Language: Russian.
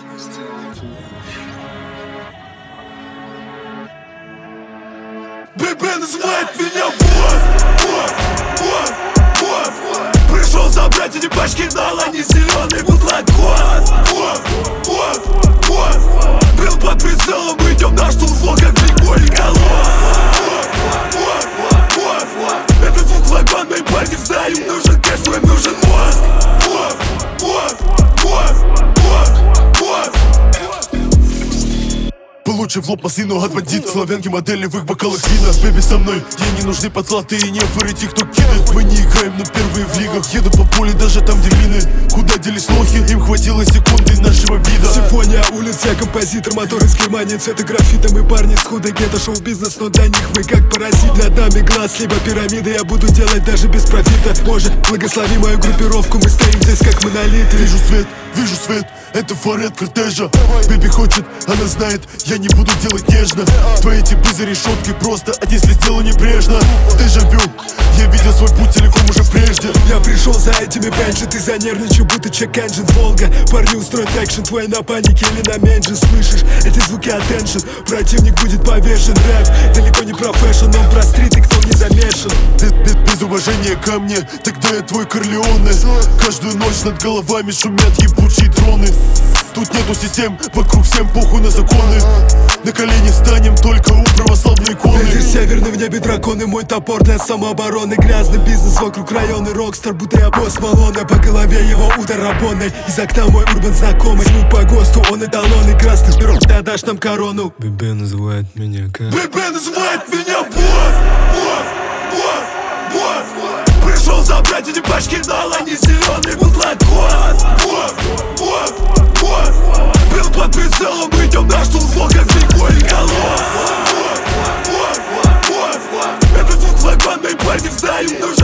ББ называет меня босс. Пришел забрать эти пачки нала, не зеленый бутлакос. Был под прицелом, мы идем на штурвал, как прикольный колосс. Это звук лагбан, мои парни знаю, нужен кэш, твой нужен мозг. Получив в лоб маслину от бандит, славянки модели в их бокалах вина. Бэби со мной, ей не нужны потлатые нефоры, те, кто кидает. Мы не играем, но первые в лигах. Еду по полю даже там, где мины. Куда делись лохи, им хватило секунды нашего вида. Симфония улиц, я композитор, мотор из Германии, цвета графита. Мы парни с худой гетто, шоу-бизнес, но для них мы как паразит. Над нами глаз, либо пирамиды, я буду делать даже без профита. Боже, благослови мою группировку, мы стоим здесь как монолиты. Вижу свет, это форет кортежа. Бэби хочет, она знает, я не буду делать нежно. Твои типы за решеткой просто, а если сделаю небрежно. Дежавю, я видел свой путь целиком уже прежде. Я пришел за этими бенджи, ты занервничал, будто чек-энджин Волга. Парни устроят экшен, твой на панике или на меньше. Слышишь, эти звуки attention, противник будет повешен. Рэп далеко не профессион, он про стрит и кто не замешан. Без уважения ко мне, тогда я твой Корлеоне. Каждую ночь над головами шумят ебучие дроны. Тут нету систем, вокруг всем похуй на законы. На колени встанем только у православной иконы. Ветер северный, в небе драконы, мой топор для самообороны. Грязный бизнес вокруг района, рокстар, будто я босс Малона. По голове его удар рабоной, из окна мой урбан знакомый. Звук по ГОСТу, он эталонный, красный пирог, ты отдашь нам корону. ББ называет меня как? ББ называет меня босс. Пришел забрать эти пачки нала, не зеленый бутлакос. Был под прицелом, мы идем на штурвал, как прикольный колосс. Это звук лагбан, мои парни знаю,